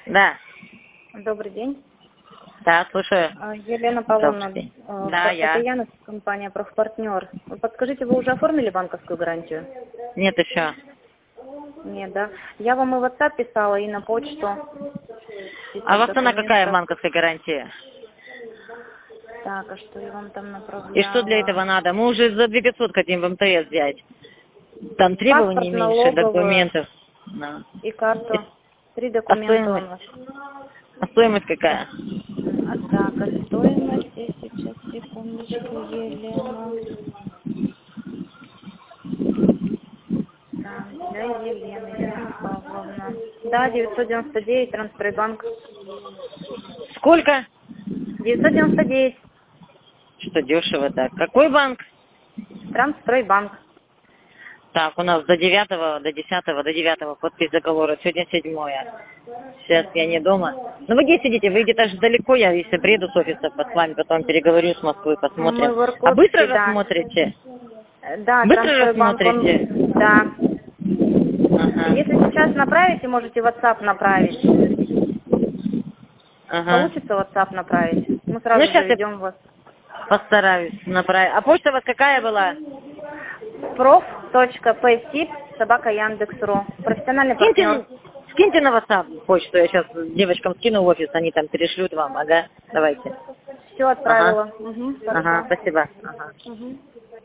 Да. Добрый день. Да, слушаю. Елена Павловна, Добрый день. Да, я. это Яна, компания «Профпартнер». Вы подскажите, вы уже оформили банковскую гарантию? Нет еще. Нет, да. Я вам и в WhatsApp писала, и на почту. А у вас цена какая банковской гарантии? Так, а что я вам там направляла? И что для этого надо? Мы уже за 2500 хотим в МТС взять. Там требований Паспорт, меньше, налоговую документов. Да. и карту. 3 А документа у стоимость? нас. А стоимость какая? Так, а стоимость, сейчас, секундочку, Елена. Так, для Елены, Елена Павловна. Да, 999, Транстройбанк. Сколько? 999, Что дешево так. Какой банк? Транстройбанк. Так, у нас до 9, до 10, до 9 подпись договора. Сегодня 7. Сейчас я не дома. Ну вы где сидите? Вы где-то же далеко. Я, если приеду с офиса, с вами потом переговорю с Москвой, Мы посмотрим. в А быстро Иркутске, да. рассмотрите? Да, Быстро Транстройбанк, рассмотрите? он, да. Ага. Если сейчас направите, можете в WhatsApp направить. Ага. Получится WhatsApp направить. Мы Ну сразу сейчас я заведем вас. постараюсь направить. А почта у вас какая была? prof.psip@yandex.ru. Профессиональный партнер. Скиньте на WhatsApp почту. Я сейчас девочкам скину в офис, они там перешлют вам. Ага, давайте. Все Ага. отправила. Угу, Ага, хорошо. спасибо. Ага. Угу.